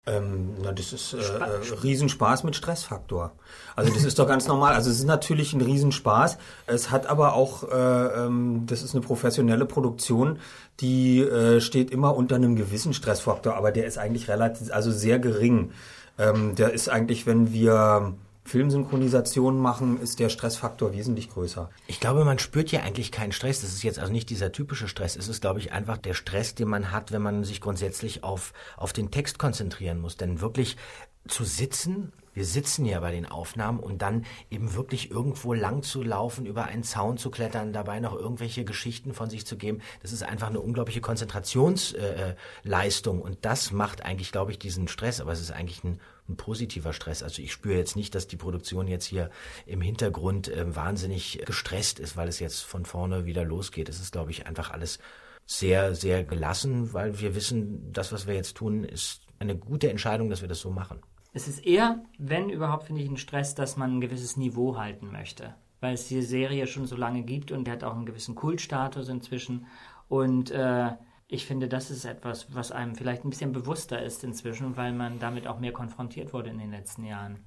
Das ist Riesenspaß mit Stressfaktor. Also das ist doch ganz normal. Also es ist natürlich ein Riesenspaß. Es hat aber auch, das ist eine professionelle Produktion, die steht immer unter einem gewissen Stressfaktor, aber der ist eigentlich relativ, also sehr gering. Der ist eigentlich, wenn wir Filmsynchronisationen machen, ist der Stressfaktor wesentlich größer. Ich glaube, man spürt ja eigentlich keinen Stress. Das ist jetzt also nicht dieser typische Stress. Es ist, glaube ich, einfach der Stress, den man hat, wenn man sich grundsätzlich auf den Text konzentrieren muss. Denn wirklich zu sitzen, wir sitzen ja bei den Aufnahmen und dann eben wirklich irgendwo lang zu laufen, über einen Zaun zu klettern, dabei noch irgendwelche Geschichten von sich zu geben, das ist einfach eine unglaubliche Konzentrationsleistung und das macht eigentlich, glaube ich, diesen Stress, aber es ist eigentlich ein positiver Stress. Also ich spüre jetzt nicht, dass die Produktion jetzt hier im Hintergrund wahnsinnig gestresst ist, weil es jetzt von vorne wieder losgeht. Es ist, glaube ich, einfach alles sehr, sehr gelassen, weil wir wissen, das, was wir jetzt tun, ist eine gute Entscheidung, dass wir das so machen. Es ist eher, wenn überhaupt, finde ich, ein Stress, dass man ein gewisses Niveau halten möchte. Weil es die Serie schon so lange gibt und die hat auch einen gewissen Kultstatus inzwischen. Und ich finde, das ist etwas, was einem vielleicht ein bisschen bewusster ist inzwischen, weil man damit auch mehr konfrontiert wurde in den letzten Jahren.